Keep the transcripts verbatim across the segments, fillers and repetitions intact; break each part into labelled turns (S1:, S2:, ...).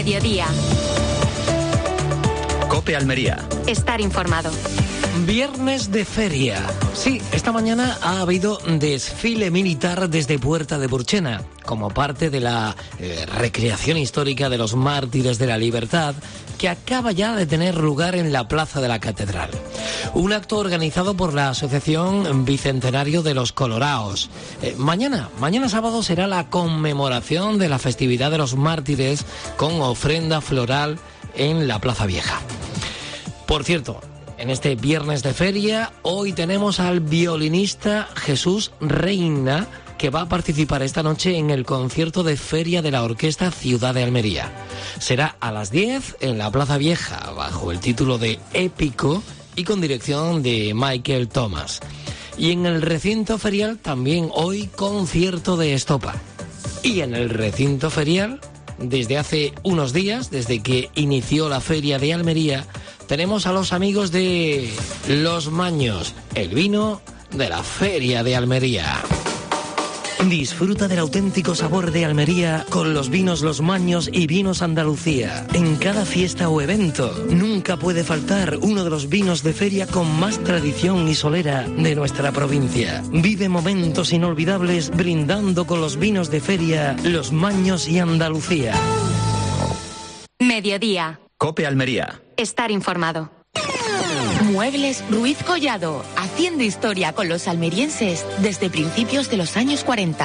S1: Mediodía.
S2: COPE Almería.
S1: Estar informado.
S3: Viernes de feria. Sí, esta mañana ha habido desfile militar desde Puerta de Burchena, como parte de la eh, recreación histórica de los mártires de la libertad, que acaba ya de tener lugar en la Plaza de la Catedral. Un acto organizado por la Asociación Bicentenario de los Coloraos. Eh, mañana, mañana sábado será la conmemoración de la festividad de los mártires con ofrenda floral en la Plaza Vieja. Por cierto, en este viernes de feria, hoy tenemos al violinista Jesús Reina, que va a participar esta noche en el concierto de feria de la Orquesta Ciudad de Almería. Será a las diez en la Plaza Vieja, bajo el título de Épico y con dirección de Michael Thomas. Y en el recinto ferial también hoy concierto de estopa. Y en el recinto ferial, desde hace unos días, desde que inició la feria de Almería, tenemos a los amigos de Los Maños, el vino de la Feria de Almería. Disfruta del auténtico sabor de Almería con los vinos Los Maños y Vinos Andalucía. En cada fiesta o evento, nunca puede faltar uno de los vinos de feria con más tradición y solera de nuestra provincia. Vive momentos inolvidables brindando con los vinos de feria Los Maños y Andalucía.
S1: Mediodía.
S2: COPE Almería.
S1: Estar informado.
S4: Muebles Ruiz Collado, haciendo historia con los almerienses desde principios de los años cuarenta.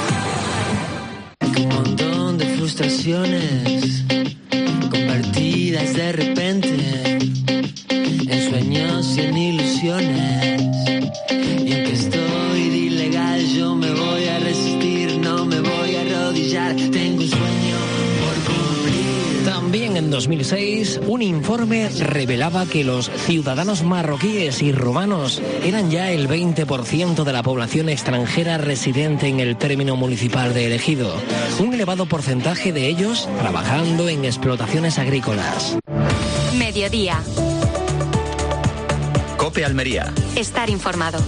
S5: Un montón de frustraciones convertidas de repente en sueños y en ilusiones. Y aunque estoy de ilegal, yo me voy a resistir, no me voy a arrodillar. Tengo un sueño por cumplir.
S3: También en dos mil seis, un informe revelaba que los ciudadanos marroquíes y rumanos eran ya el veinte por ciento de la población extranjera residente en el término municipal de El Ejido. Un elevado porcentaje de ellos trabajando en explotaciones agrícolas.
S1: Mediodía.
S2: COPE Almería.
S1: Estar informado.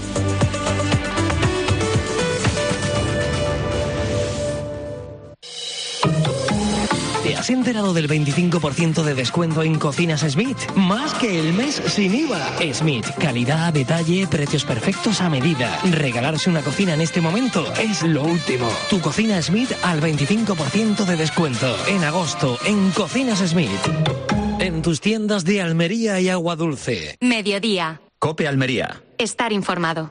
S3: ¿Te has enterado del veinticinco por ciento de descuento en Cocinas Smith? Más que el mes sin I V A. Smith, calidad, detalle, precios perfectos a medida. Regalarse una cocina en este momento es lo último. Tu cocina Smith al veinticinco por ciento de descuento. En agosto, en Cocinas Smith. En tus tiendas de Almería y Agua Dulce.
S1: Mediodía.
S2: COPE Almería.
S1: Estar informado.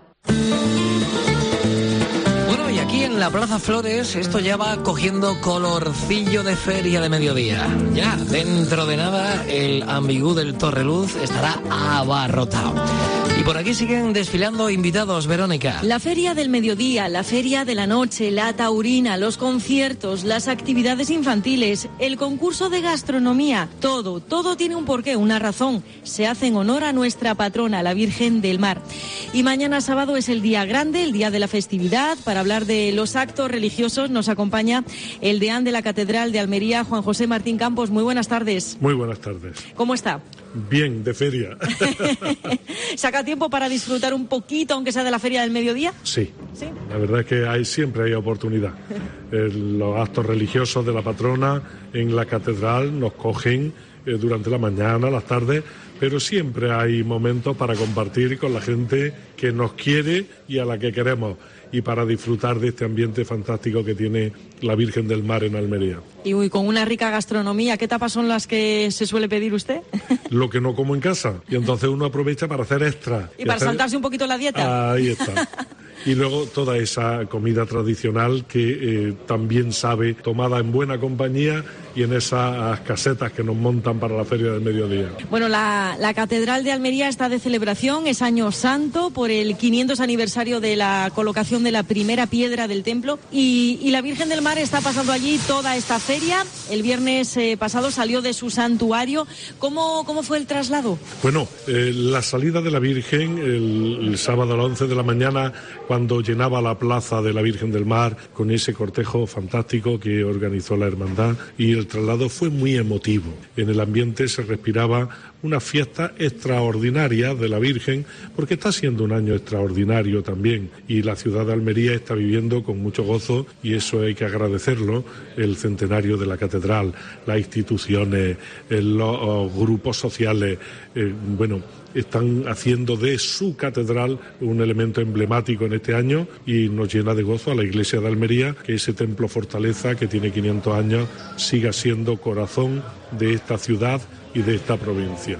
S3: Bueno, y aquí en la Plaza Flores esto ya va cogiendo colorcillo de feria de mediodía. Ya, dentro de nada, el ambigú del Torreluz estará abarrotado. Y por aquí siguen desfilando invitados, Verónica.
S6: La feria del mediodía, la feria de la noche, la taurina, los conciertos, las actividades infantiles, el concurso de gastronomía, todo, todo tiene un porqué, una razón. Se hace en honor a nuestra patrona, la Virgen del Mar. Y mañana sábado es el día grande, el día de la festividad. Para hablar de los actos religiosos nos acompaña el deán de la Catedral de Almería, Juan José Martín Campos. Muy buenas tardes.
S7: Muy buenas tardes.
S6: ¿Cómo está?
S7: Bien, de feria.
S6: ¿Saca tiempo para disfrutar un poquito, aunque sea de la feria del mediodía?
S7: Sí.
S6: ¿Sí?
S7: La verdad es que hay, siempre hay oportunidad. El, los actos religiosos de la patrona en la catedral nos cogen eh, durante la mañana, las tardes, pero siempre hay momentos para compartir con la gente que nos quiere y a la que queremos, y para disfrutar de este ambiente fantástico que tiene la Virgen del Mar en Almería.
S6: Y uy, con una rica gastronomía, ¿qué tapas son las que se suele pedir usted?
S7: Lo que no como en casa, y entonces uno aprovecha para hacer extra.
S6: ¿Y, y para hacer... saltarse un poquito la dieta?
S7: Ahí está. Y luego toda esa comida tradicional que eh, también sabe, tomada en buena compañía y en esas casetas que nos montan para la feria del mediodía.
S6: Bueno, la, la Catedral de Almería está de celebración, es año santo por el quinientos aniversario de la colocación de la primera piedra del templo, y, y la Virgen del Mar está pasando allí toda esta feria. El viernes eh, pasado salió de su santuario. ¿Cómo, cómo fue el traslado?
S7: Bueno, eh, la salida de la Virgen el, el sábado a las once de la mañana, cuando llenaba la plaza de la Virgen del Mar con ese cortejo fantástico que organizó la hermandad, y el el traslado fue muy emotivo. En el ambiente se respiraba una fiesta extraordinaria de la Virgen, porque está siendo un año extraordinario también, y la ciudad de Almería está viviendo con mucho gozo, y eso hay que agradecerlo, el centenario de la catedral, las instituciones, los grupos sociales, eh, bueno, están haciendo de su catedral un elemento emblemático en este año, y nos llena de gozo a la Iglesia de Almería que ese templo fortaleza que tiene quinientos años siga siendo corazón de esta ciudad y de esta provincia.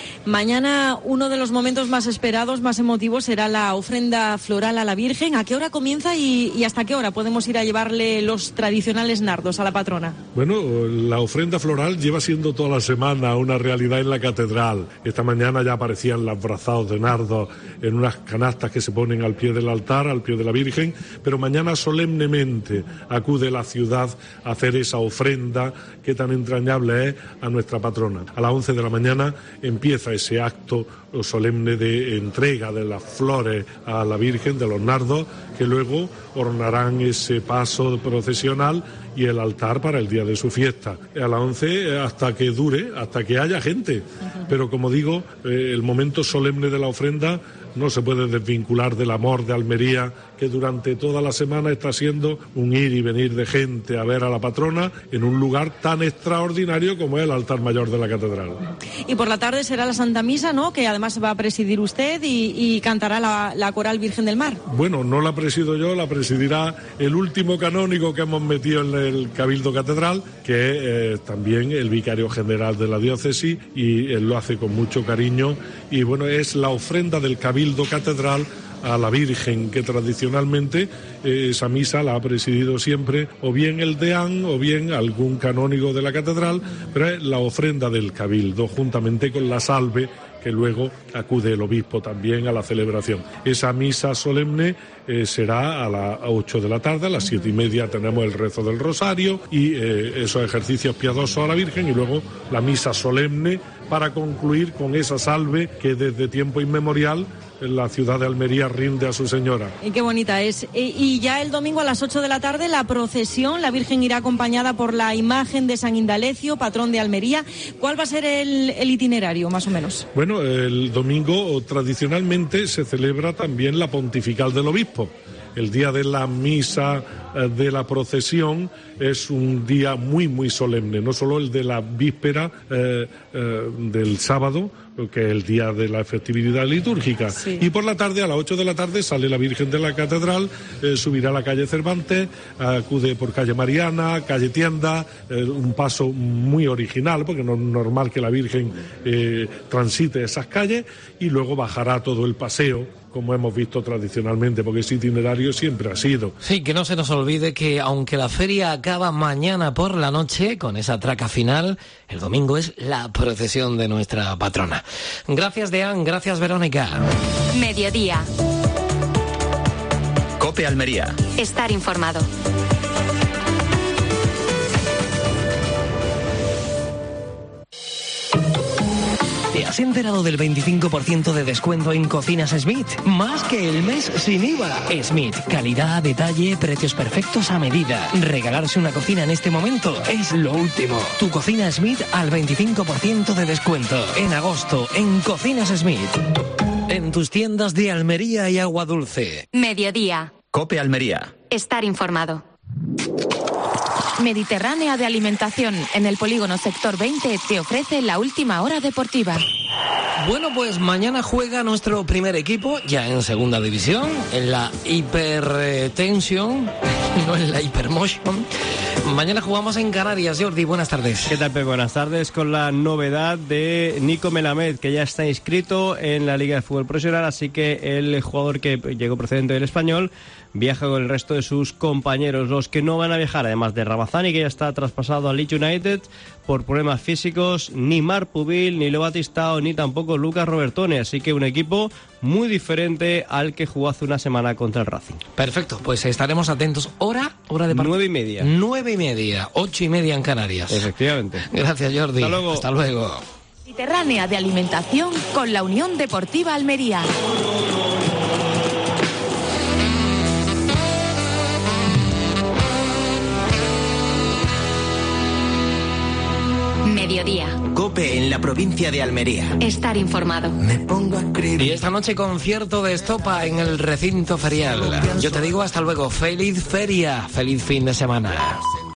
S6: Mañana uno de los momentos más esperados, más emotivos, será la ofrenda floral a la Virgen. ¿A qué hora comienza y, y hasta qué hora podemos ir a llevarle los tradicionales nardos a la patrona?
S7: Bueno, la ofrenda floral lleva siendo toda la semana una realidad en la catedral. Esta mañana ya aparecían los brazados de nardos en unas canastas que se ponen al pie del altar, al pie de la Virgen, pero mañana solemnemente acude la ciudad a hacer esa ofrenda que tan entrañable es a nuestra patrona. A las once de la mañana empieza ese acto solemne de entrega de las flores a la Virgen, de los nardos, que luego ornarán ese paso procesional y el altar para el día de su fiesta. A las once hasta que dure, hasta que haya gente. Pero como digo, eh, el momento solemne de la ofrenda no se puede desvincular del amor de Almería, que durante toda la semana está siendo un ir y venir de gente a ver a la patrona en un lugar tan extraordinario como es el altar mayor de la catedral.
S6: Y por la tarde será la Santa Misa, ¿no?, que además va a presidir usted y, y cantará la, la coral Virgen del Mar.
S7: Bueno, no la presido yo, la presidirá el último canónigo que hemos metido en el Cabildo Catedral, que es eh, también el vicario general de la diócesis, y él lo hace con mucho cariño. Y bueno, es la ofrenda del Cabildo Catedral a la Virgen, que tradicionalmente eh, esa misa la ha presidido siempre o bien el deán o bien algún canónigo de la catedral, pero es la ofrenda del Cabildo, juntamente con la salve, que luego acude el obispo también a la celebración. Esa misa solemne eh, será a las ocho de la tarde, a las siete y media tenemos el rezo del rosario y eh, esos ejercicios piadosos a la Virgen, y luego la misa solemne para concluir con esa salve que desde tiempo inmemorial la ciudad de Almería rinde a su señora.
S6: Y qué bonita es. Y ya el domingo a las ocho de la tarde la procesión, la Virgen irá acompañada por la imagen de San Indalecio, patrón de Almería. ¿Cuál va a ser el, el itinerario, más o menos?
S7: Bueno, el domingo tradicionalmente se celebra también la pontifical del obispo. El día de la misa de la procesión es un día muy, muy solemne, no solo el de la víspera eh, eh, del sábado, que es el día de la festividad litúrgica. Sí. Y por la tarde, a las ocho de la tarde, sale la Virgen de la Catedral, eh, subirá a la calle Cervantes, acude por calle Mariana, calle Tienda, eh, un paso muy original, porque no es normal que la Virgen eh, transite esas calles, y luego bajará todo el paseo, como hemos visto tradicionalmente, porque ese itinerario siempre ha sido.
S3: Sí, que no se nos olvide que aunque la feria acaba mañana por la noche, con esa traca final, el domingo es la procesión de nuestra patrona. Gracias, Deán, gracias, Verónica.
S1: Mediodía.
S2: COPE Almería.
S1: Estar informado.
S3: ¿Te has enterado del veinticinco por ciento de descuento en Cocinas Smith? Más que el mes sin I V A. Smith, calidad, detalle, precios perfectos a medida. Regalarse una cocina en este momento es lo último. Tu cocina Smith al veinticinco por ciento de descuento. En agosto, en Cocinas Smith. En tus tiendas de Almería y Agua Dulce.
S1: Mediodía.
S2: COPE Almería.
S1: Estar informado.
S4: Mediterránea de Alimentación, en el polígono Sector veinte, te ofrece la última hora deportiva.
S3: Bueno, pues mañana juega nuestro primer equipo, ya en segunda división, en la hipertensión, no en la hipermotion. Mañana jugamos en Canarias. Jordi, buenas tardes.
S8: ¿Qué tal, Pepe? Buenas tardes, con la novedad de Nico Melamed, que ya está inscrito en la Liga de Fútbol Profesional, así que el jugador que llegó procedente del Español viaja con el resto de sus compañeros. Los que no van a viajar, además de Ramazani, que ya está traspasado al Leeds United por problemas físicos, ni Marc Pubil, ni Leo Batistao, ni tampoco Lucas Robertone, así que un equipo muy diferente al que jugó hace una semana contra el Racing.
S3: Perfecto, pues estaremos atentos. ¿Hora? Hora de partido.
S8: Nueve y media.
S3: Nueve y media, ocho y media en Canarias.
S8: Efectivamente.
S3: Gracias, Jordi.
S8: Hasta luego.
S3: Hasta luego.
S4: Mediterránea de Alimentación con la Unión Deportiva Almería.
S1: Mediodía.
S2: COPE en la provincia de Almería.
S1: Estar informado.
S2: Me pongo a escribir.
S3: Y esta noche concierto de Estopa en el recinto ferial. Yo te digo hasta luego, feliz feria, feliz fin de semana.